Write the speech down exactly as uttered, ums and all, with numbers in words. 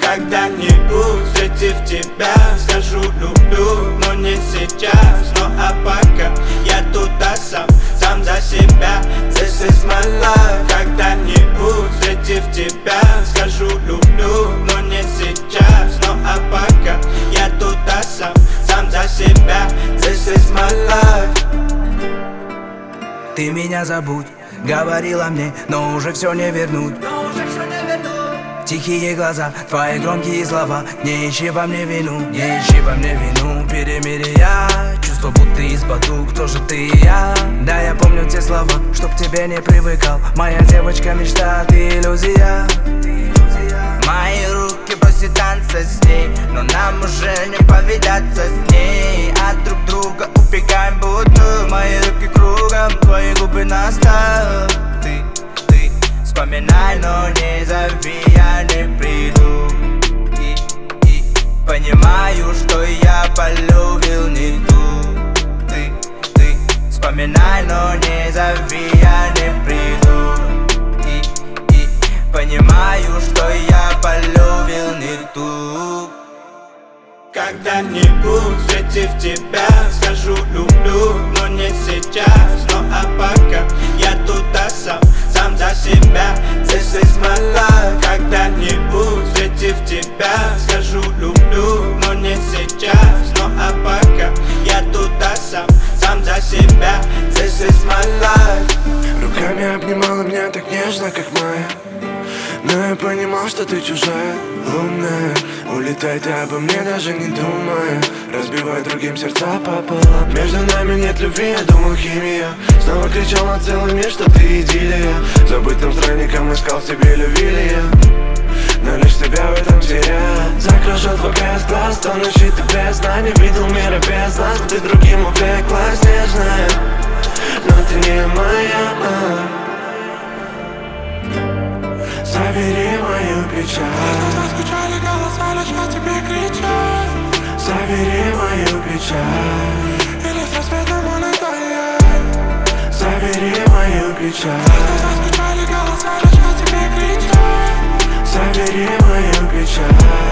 Когда-нибудь, встретив тебя, скажу люблю, но не сейчас. Ну а пока я туда сам, сам за себя. This is my life. Когда-нибудь, встретив тебя, скажу люблю, но не сейчас. Ну а пока я туда сам, сам за себя. This is my life. Ты меня забудь, говорила мне, но уже все не вернуть. Тихие глаза, твои громкие слова. Не ищи во мне вину, не ищи во мне вину. Перемирия, чувство будто из-поду. Кто же ты и я? Да, я помню те слова, чтоб к тебе не привыкал. Моя девочка мечта, ты иллюзия. Мои руки просят танца с ней, но нам уже не повидаться с ней. От друг друга убегаем будто мои руки кругом, твои губы настал. Ты, ты, вспоминай, но не зови, я не приду. И, и понимаю, что я полюбил не ту. Ты, ты, вспоминай, но не зови, я не приду. И, и понимаю, что я полюбил не ту. Когда-нибудь, встретив тебя, скажу люблю, но не сейчас. Ну а пока я туда сам, сам за себя. This is my life. Когда-нибудь, встретив тебя, скажу люблю, но не сейчас. Ну а пока я туда сам, сам за себя. This is my life. Руками обнимала меня так нежно, как Майя, но я понимал, что ты чужая, лунная. Улетай ты обо мне, даже не думая. Разбивай другим сердца пополам. Между нами нет любви, я думал химия. Снова кричал на целый мир, что ты идиллия. Забытым странником искал в тебе любвилия, но лишь тебя в этом терял. Закружил твой без глаз, то ночи ты без сна. Не видел мира без нас, ты другим увлеклась, нежная, но ты не моя. Забери мою печаль. Заскучали голоса, лишь о тебе кричат. Забери мою печаль. Или с рассветом он и Забери мою печаль. Заскучали голоса, лишь о тебе кричат. Забери мою печаль.